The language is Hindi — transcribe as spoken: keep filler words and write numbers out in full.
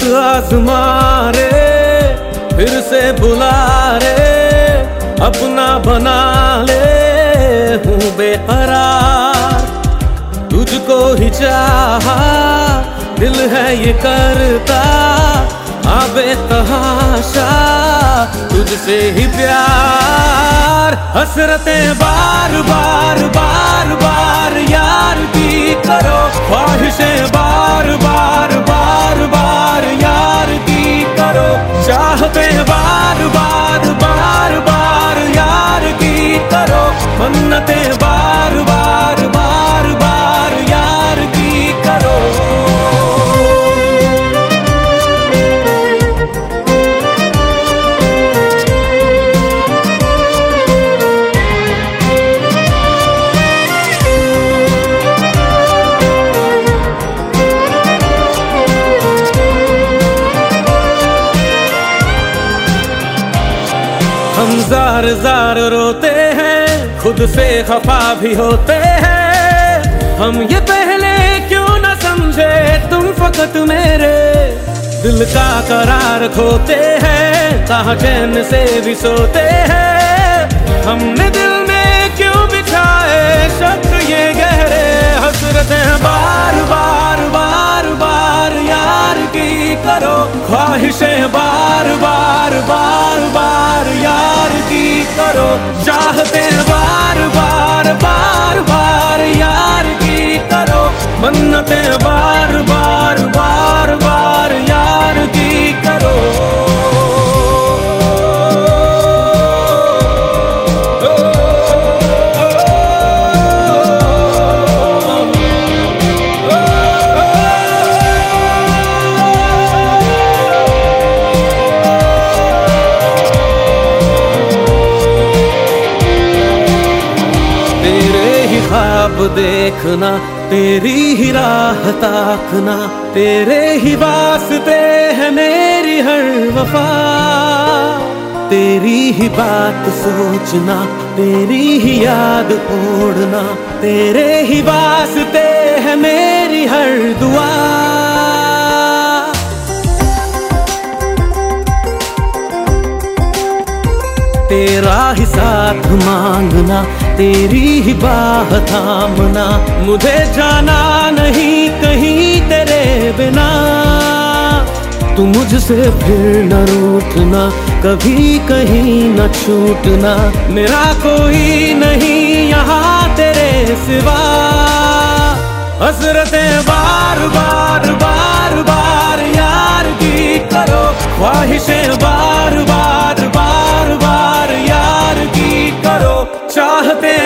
आजमा रे, फिर से बुला रे, अपना बना ले, हूँ बेकरार, तुझको ही चाहा, दिल है ये करता, आबे तहाशा, तुझसे ही प्यार, हसरतें बार बार बार बार यार की करो, ख्वाहिशें बार बार बार बार यार की करो, चाहतें बार बार बार बार यार की करो, मन्नतें बार बार बार बार यार की करो। हम जार जार रोते हैं, खुद से खफा भी होते हैं, हम ये पहले क्यों न समझे तुम फकत मेरे दिल का करार खोते हैं, कहाँ चैन से भी सोते हैं, हमने दिल में क्यों बिछाए शक ये गहरे, हसरतें बार बार बार बार यार की करो, ख्वाहिशें बार बार बार बार यार की करो, चाहतें बार बार बार बार यार की करो, मन्नतें बार बार बार बार यार की करो। ख्वाब देखना, तेरी ही राह ताकना, तेरे ही वास्ते है मेरी हर वफा, तेरी ही बात सोचना, तेरी ही याद ओढ़ना, तेरे ही वास्ते है मेरी हर दुआ, तेरा ही साथ मांगना, तेरी ही बाह थामना, मुझे जाना नहीं कहीं तेरे बिना, तू मुझसे फिर न रूठना, कभी कहीं न छूटना, मेरा कोई नहीं यहाँ तेरे सिवा, हसरतें बार बार बार बार यार की करो, ख्वाहिशें बार बार बार बार यार की करो, चाहते